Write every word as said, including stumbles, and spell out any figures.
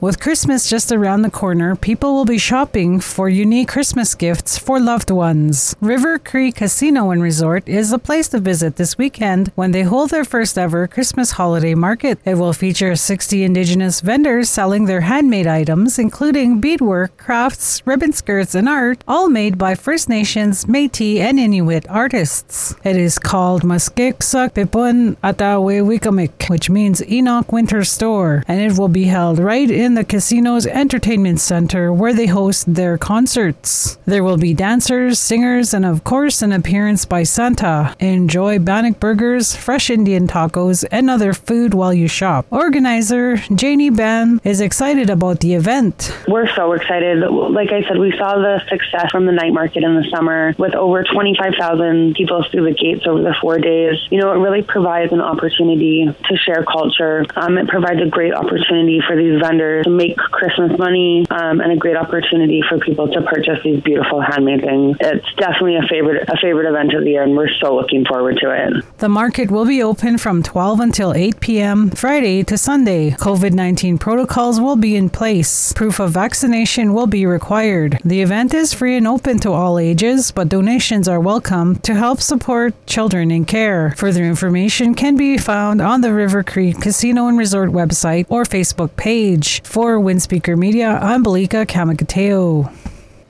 With Christmas just around the corner, people will be shopping for unique Christmas gifts for loved ones. River Cree Casino and Resort is the place to visit this weekend when they hold their first ever Christmas holiday market. It will feature sixty Indigenous vendors selling their handmade items, including beadwork, crafts, ribbon skirts, and art, all made by First Nations, Métis, and Inuit artists. It is called Maskiksak Pipun Atawewikamik, which means Enoch Winter Store, and it will be held right in the casino's entertainment center where they host their concerts. There will be dancers, singers, and of course an appearance by Santa. Enjoy Bannock burgers, fresh Indian tacos, and other food while you shop. Organizer Janie Ban is excited about the event. We're so excited. Like I said, we saw the success from the night market in the summer with over twenty-five thousand people through the gates over the four days. You know, it really provides an opportunity to share culture. Um, it provides a great opportunity for these vendors to make Christmas money, um, and a great opportunity for people to purchase these beautiful handmade things. It's definitely a favorite a favorite event of the year, and we're so looking forward to it. The market will be open from twelve until eight p.m. Friday to Sunday. COVID nineteen protocols will be in place. Proof of vaccination will be required. The event is free and open to all ages, but donations are welcome to help support children in care. Further information can be found on the River Cree Casino and Resort website or Facebook page. For Windspeaker Media, I'm Belika Kamakateo.